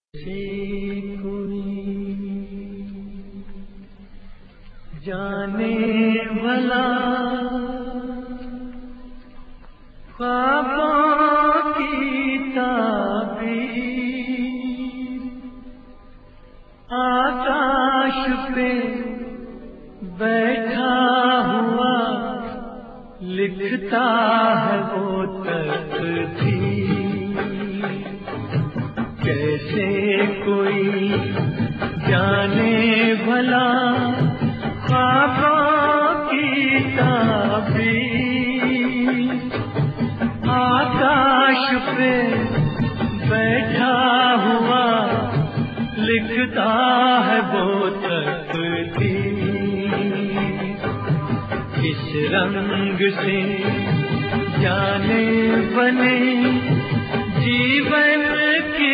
से कोई जाने भला ख्वाबों की ताबीर आकाश पे बैठा हुआ लिखता है वो तकदीर। कैसे कोई जाने भला ख्वाबों की ताबीर आकाश पे बैठा हुआ लिखता है वो तकदीर। किस रंग से जाने बने जीवन की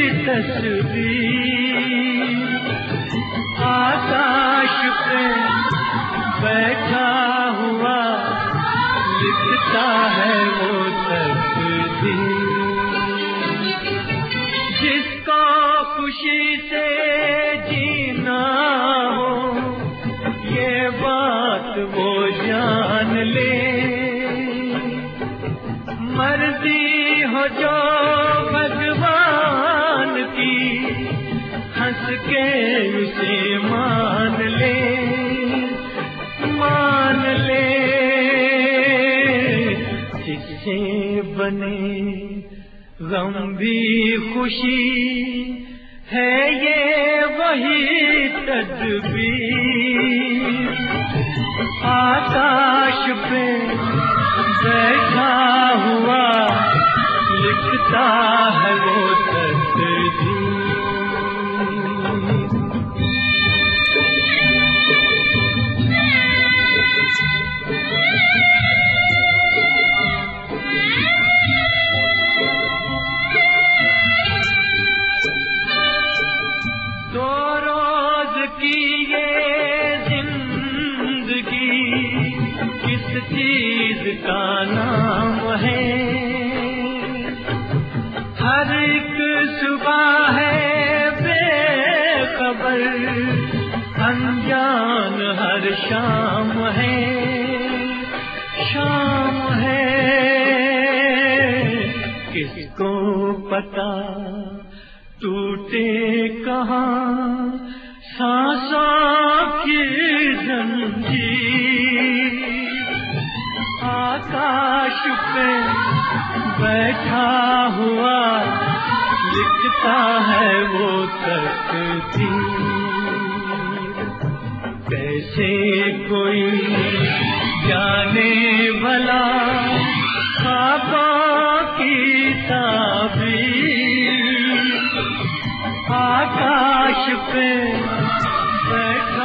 तस्वीर आकाश पे बैठा हुआ लिखता है वो तकदीर। जिसको खुशी से जीना हो ये बात वो जान ले, मर्जी हो जो भगवान की हंस के उसे मान ले, मान ले। जिससे बने गम भी खुशी है ये वही तदबीर आकाश पे बैठा हुआ लिखता है वो तकदीर। दो रोज की ये जिंदगी किस चीज का नाम है। हर एक सुबह है बेखबर अनजान हर शाम है, शाम है। किसको पता टूटे कहाँ सांसों की जंजीर आकाश पे बैठा हुआ लिखता है वो तकदीर। कैसे कोई जाने भला ख्वाबों की ताबीर आकाश पे बैठा